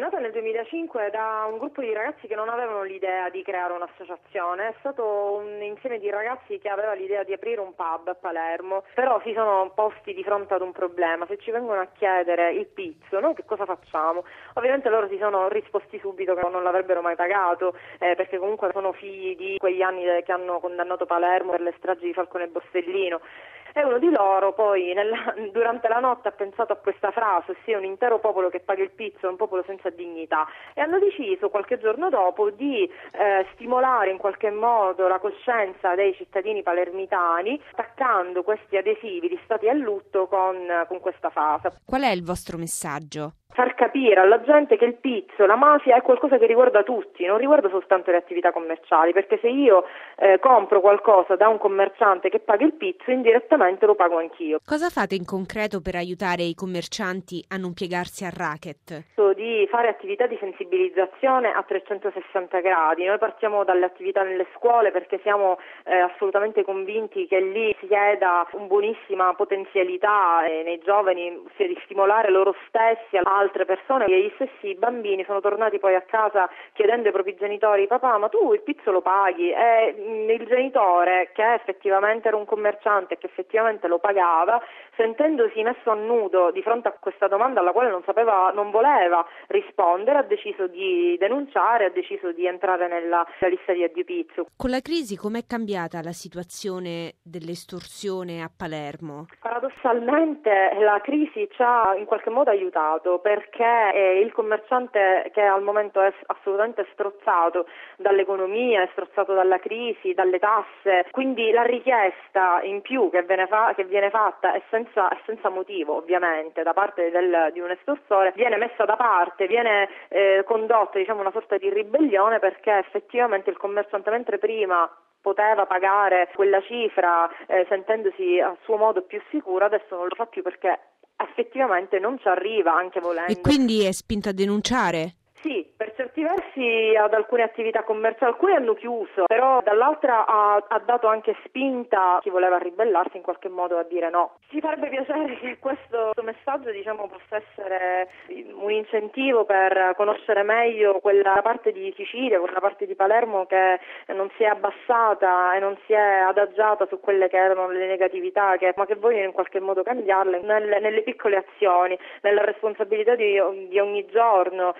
Nata nel 2005 da un gruppo di ragazzi che non avevano l'idea di creare un'associazione, è stato un insieme di ragazzi che aveva l'idea di aprire un pub a Palermo, però si sono posti di fronte ad un problema: se ci vengono a chiedere il pizzo, noi che cosa facciamo? Ovviamente loro si sono risposti subito che non l'avrebbero mai pagato, perché comunque sono figli di quegli anni che hanno condannato Palermo per le stragi di Falcone e Borsellino. E uno di loro poi durante la notte ha pensato a questa frase, ossia un intero popolo che paga il pizzo è un popolo senza dignità, e hanno deciso qualche giorno dopo di stimolare in qualche modo la coscienza dei cittadini palermitani attaccando questi adesivi di stati a lutto con questa frase. Qual è il vostro messaggio? Far capire alla gente che il pizzo, la mafia è qualcosa che riguarda tutti, non riguarda soltanto le attività commerciali, perché se io compro qualcosa da un commerciante che paga il pizzo, indirettamente lo pago anch'io. Cosa fate in concreto per aiutare i commercianti a non piegarsi al racket? Di fare attività di sensibilizzazione a 360 gradi. Noi partiamo dalle attività nelle scuole perché siamo assolutamente convinti che lì si chieda una buonissima potenzialità nei giovani, ossia di stimolare loro stessi, altre persone. E gli stessi bambini sono tornati poi a casa chiedendo ai propri genitori: papà, ma tu il pizzo lo paghi? E il genitore, che effettivamente era un commerciante e che effettivamente lo pagava, sentendosi messo a nudo di fronte a questa domanda alla quale non voleva rispondere, ha deciso di denunciare, ha deciso di entrare nella lista di addio pizzo. Con la crisi com'è cambiata la situazione dell'estorsione a Palermo? Paradossalmente la crisi ci ha in qualche modo aiutato, perché il commerciante, che al momento è assolutamente strozzato dall'economia, è strozzato dalla crisi, dalle tasse, quindi la richiesta in più che viene fatta è senza motivo, ovviamente, da parte di un estorsore, viene messa da parte, viene condotta una sorta di ribellione, perché effettivamente il commerciante, mentre prima poteva pagare quella cifra sentendosi a suo modo più sicuro, adesso non lo fa più perché effettivamente non ci arriva, anche volendo. E quindi è spinto a denunciare? Sì, per certi versi ad alcune attività commerciali, alcune hanno chiuso, però dall'altra ha dato anche spinta a chi voleva ribellarsi in qualche modo a dire no. Ci farebbe piacere che questo messaggio possa essere un incentivo per conoscere meglio quella parte di Sicilia, quella parte di Palermo che non si è abbassata e non si è adagiata su quelle che erano le negatività, ma che vogliono in qualche modo cambiarle nelle piccole azioni, nella responsabilità di ogni giorno,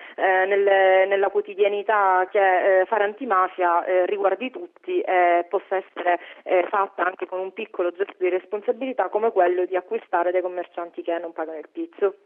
nella quotidianità, che fare antimafia riguardi tutti e possa essere fatta anche con un piccolo gesto di responsabilità come quello di acquistare dai commercianti che non pagano il pizzo.